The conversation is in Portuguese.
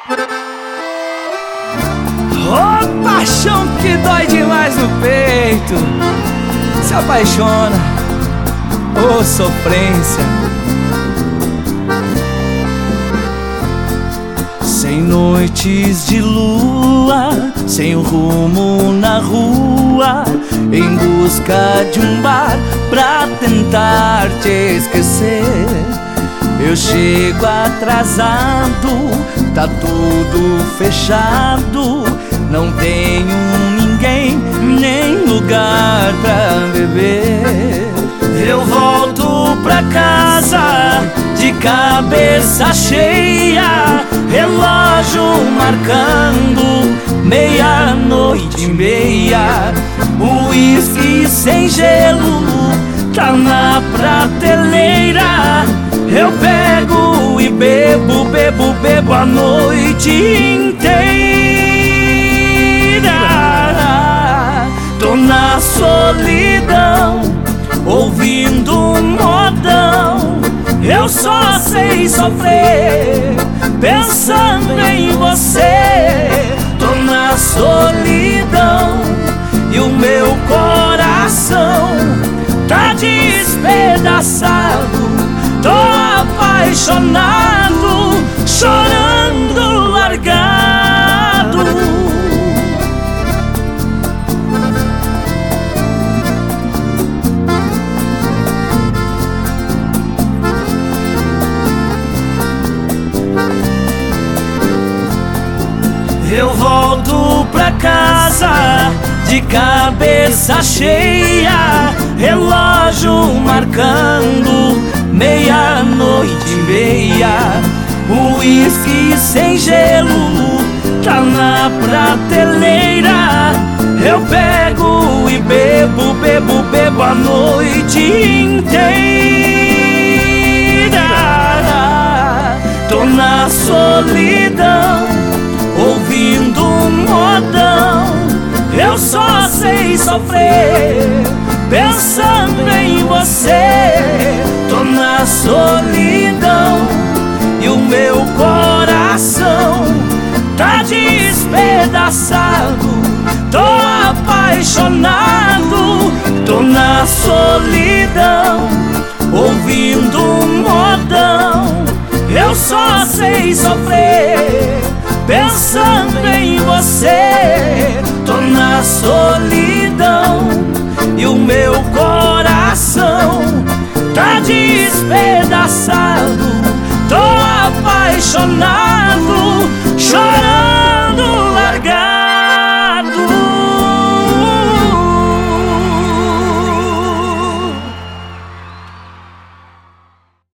Oh, paixão que dói demais no peito. Se apaixona, oh sofrência. Sem noites de lua, sem o rumo na rua, em busca de um bar pra tentar te esquecer. Eu chego atrasado, tá tudo fechado, não tenho ninguém, nem lugar pra beber. Eu volto pra casa de cabeça cheia, relógio marcando 00:30. O uísque sem gelo tá na prateleira. Eu pego e bebo, bebo, bebo a noite inteira. Tô na solidão, ouvindo um modão. Eu só sei sofrer, pensando em você. Tô na solidão e o meu coração tá despedaçado. Tô apaixonado, chorando largado. Eu volto pra casa de cabeça cheia, relógio marcando 00:30. O uísque sem gelo tá na prateleira. Eu pego e bebo, bebo, bebo a noite inteira. Tô na solidão, ouvindo um modão. Eu só sei sofrer, pensando em você. Tô na solidão e o meu coração tá despedaçado. Tô apaixonado, tô na solidão, ouvindo um modão. Eu só sei sofrer, pensando em você. Tô na solidão e o meu coração tá despedaçado. Tô apaixonado.